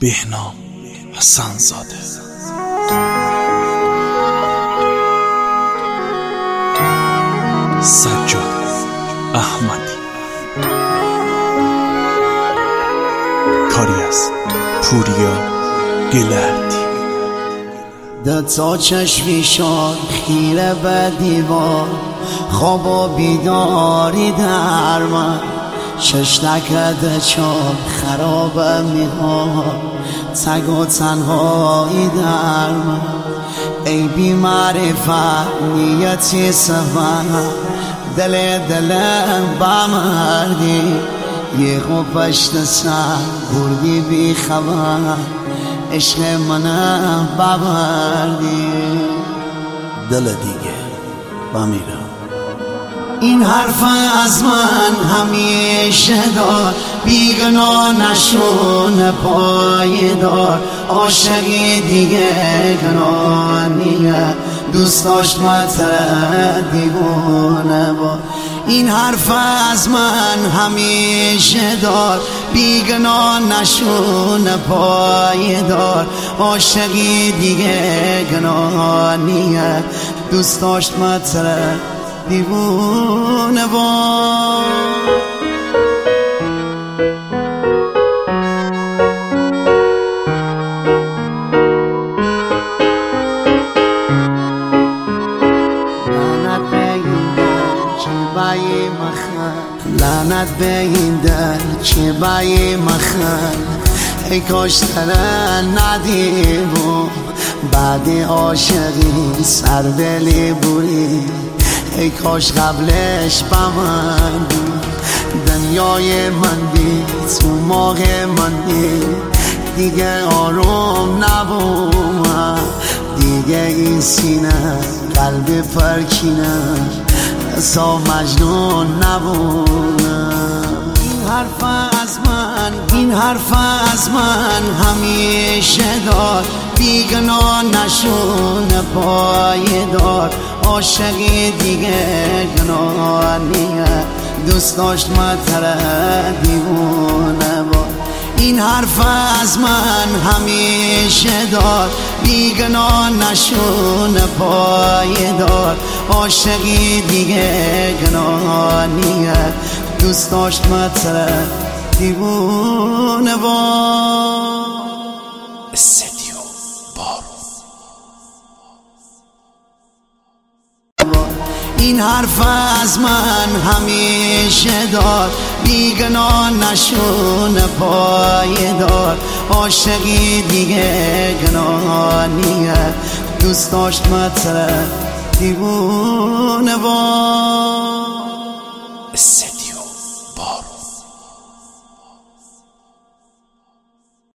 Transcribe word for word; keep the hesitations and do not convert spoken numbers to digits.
بهنام حسن‌زاده. سجاد احمدی. کاری از پوریا گلردی. دو تا چشمی شاد خیره به دیوار، خواب و بیداری در من، شش نکده چار خرابه میخواد، تگ و تنهایی در من. ای بی معرفت نیتی سفنم، دل دلم بمردی، یه خوب پشت سر بردی بی خبر، عشق منم ببردی. دل دیگه بمیرم. این حرف از من همیشه دار، بیگناه نشون پایدار، عاشقی دیگه گناه نیه، دوست داشت متر دیوونه با. این حرف از من همیشه دار، بیگناه نشون پایدار، عاشقی دیگه گناه نیه، دوست داشت متر دیوونه با. لعنت به این در که بایی مخن، ای کاش ترن ندیبو، بعد عاشقی سر دلی بوری، ای کاش قبلش بمن بود. دنیای من بی تو ماغ من بی، دیگه آروم نبومم، دیگه این سینه قلب پرکینه، سا مجنون نبودم. این حرف از من، این حرف از من همیشه دار، بیگناه نشون پایدار، عاشقی دیگه گناه نیه، دوست داشت متر دیوونه با. این حرف از من همیشه دار، بیگناه نشون پایدار، عاشقی دیگه گناه نیه، دوست داشت متر دیوونه با. استدیو بارون. این حرف از من همیشه دار، بیگناه نشون پایدار، عاشقی دیگه گناه نیه، دوست داشت متر دیوونه با. استدیو بارون.